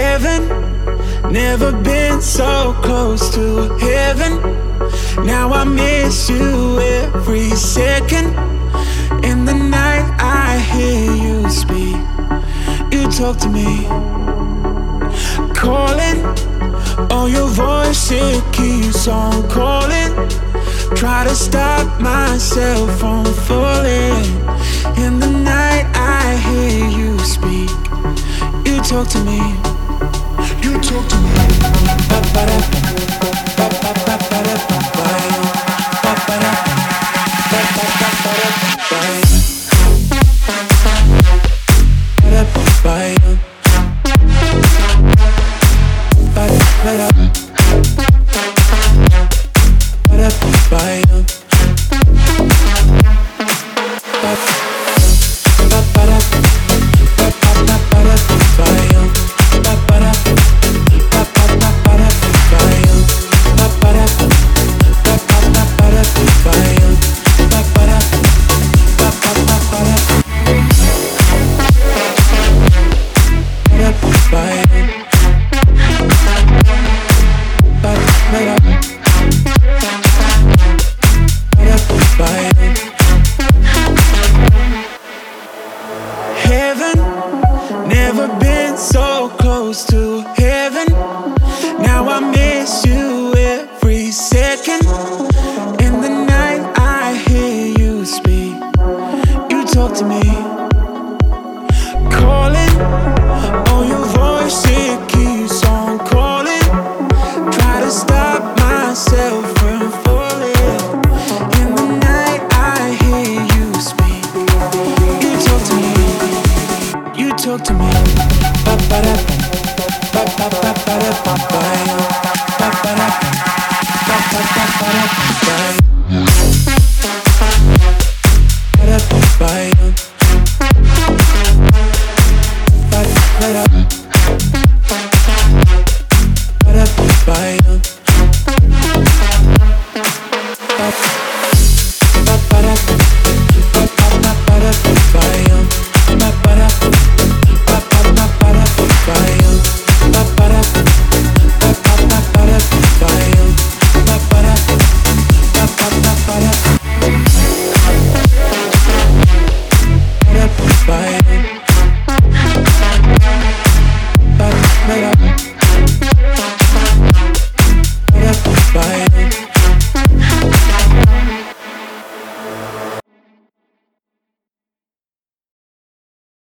Heaven, never been so close to heaven. Now I miss you every second. In the night I hear you speak. You talk to me, calling. Oh, your voice, it keeps on calling. Try to stop myself from falling. In the night I hear you speak. You talk to me. You talk to me. Heaven, never been so close to heaven. Now I miss you every second. In the night I hear you speak. You talk to me, calling. Oh, your voice, it keeps on calling. Try to stop myself from falling. In the night I hear you speak. You talk to me. You talk to me. Bye.